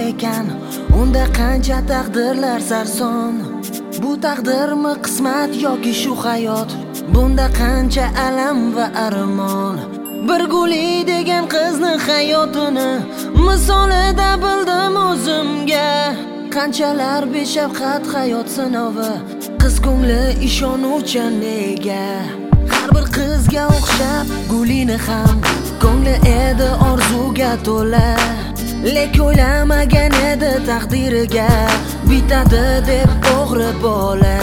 ekan, unda qancha taqdirlar sarson. Bu taqdirmi qismat yoki shu hayot? Bunda qancha alam va armon. Bir Guli degan qizni hayotini misolida bildim o'zimga. Qanchalar beshafqat hayot sinovi, qiz ko'ngli ishonuvchan nega? Har bir qizga o'xshab Gulini ham ko'ngli edi orzuga to'la. Lek o'ylamagan edi taqdiriga bitadi deb o'g'ri bola.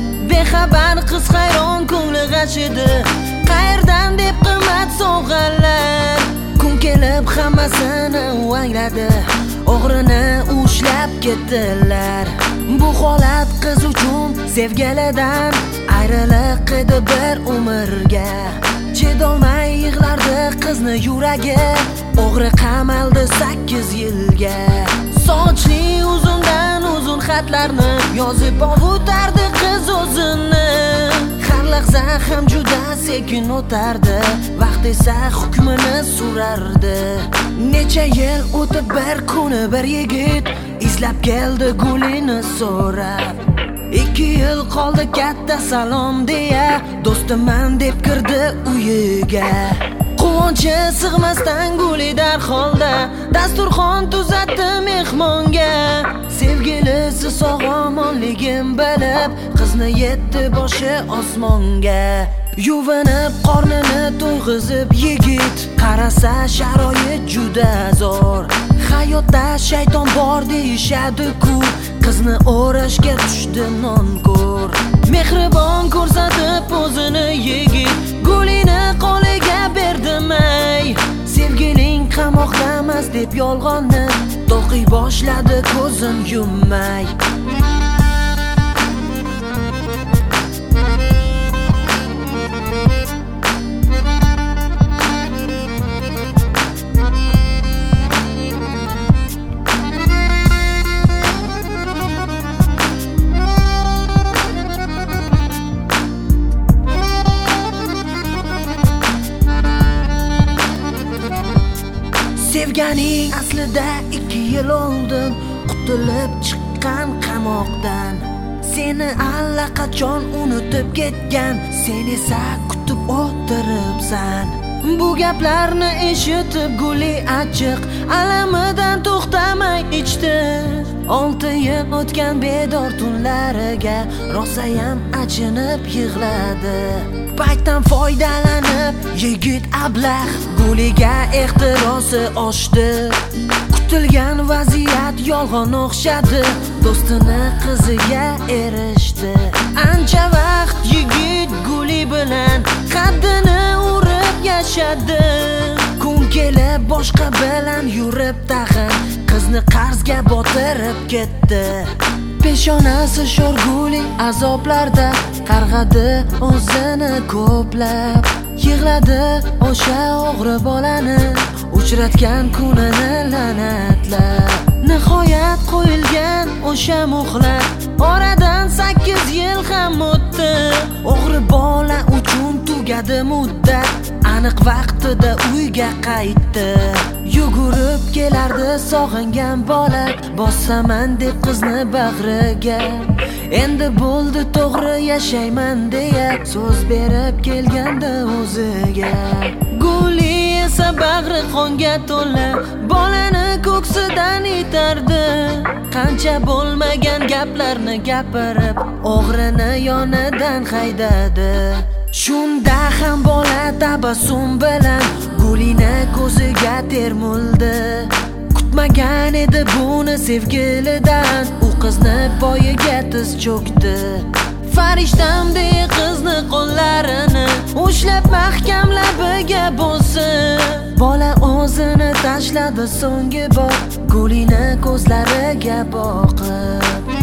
Bexabar qiz hayron ko'ngli g'ashidi, qayerdan deb qimmat sovg'alar. Kun kelib hammasini angladi, o'g'rini ushlab ketdilar. Bu holat qiz uchun sevgilidan ayriliq edi bir umrga. Chidolmay yig'lardi qizni yuragi, o'g'ri qamaldi 8 yilga. Sochli uzundan uzun xatlarni yozib ovutardi qiz o'zini. Har lahza ham juda sekin o'tardi, vaqt esa hukmini surardi. Necha yil o'tib bir kuni bir yigit izlab keldi Gulini so'rab. 2 yil qoldi katta salom deya, do'stiman deb kirdi uyiga. Quvonchi sig'masdan Guli darholda dasturxon tuzatdi mehmonga. Sevgilisi sog'-omonligim bilib qizni yetdi boshi osmonga. Yuvinib qornini to'yg'izib yigit qarasa sharoit juda zo'r. Hayotda shayton bor deyishadi-ku, qizni o'rashga tushdi nonko'r. Mehribon ko'rsatib o'zini yigit Gulini qo'liga berdimay. Sevgiling qamoqdamas deb yolg'onni to'qiy boshladi ko'zin yummay. Sevganing aslida 2 yil oldin qutulib chiqqan qamoqdan. Seni allaqachon unutib ketgan, sen esa kutib o'tiribsan. Bu gaplarni eshitib Guli achchiq alamidan to'xtamay ichdi. 6 yil o'tgan bedor tunlariga rosayam achinib yig'ladi. Paytdan foydalanib yigit ablah Guliga ehtirosi oshdi. Kutilgan vaziyat yolg'on o'xshadi, do'stini qiziga erishdi. Ancha vaqt yigit Guli bilan qaddini urib yashadi. Kun kelib boshqa bilan yurib tag'in qizni qarzga botirib ketdi. Peshonasi sho'r Guli azoblarda qarg'adi o'zini ko'plab. Yig'ladi o'sha o'g'ri bolani uchratgan kunini la'natlab. Nihoyat qo'yilgan o'sha muhlat, oradan 8 yil ham o'tdi. O'g'ri bola uchun tugadi muddat, aniq vaqtida uyga qaytdi. Yugurib kelardi sog'ingan bola, bosaman deb qizni bag'riga. Endi bo'ldi to'g'ri yashayman deya so'z berib kelgandi o'ziga. Guli esa bag'ri qonga to'la bolani ko'ksidan itardi. Qancha bo'lmagan gaplarni gapirib o'g'rini yonidan haydadi. Shunda ham bola tabassum bilan Gulini ko'ziga termuldi. Kutmagan edi buni sevgilidan, u qizni poyiga tiz cho'kdi. Farishtamdek qizni qo'llarini ushlab mahkam labiga bosdi. Bola o'zini tashladi so'nggi bor Gulini ko'zlariga boqib.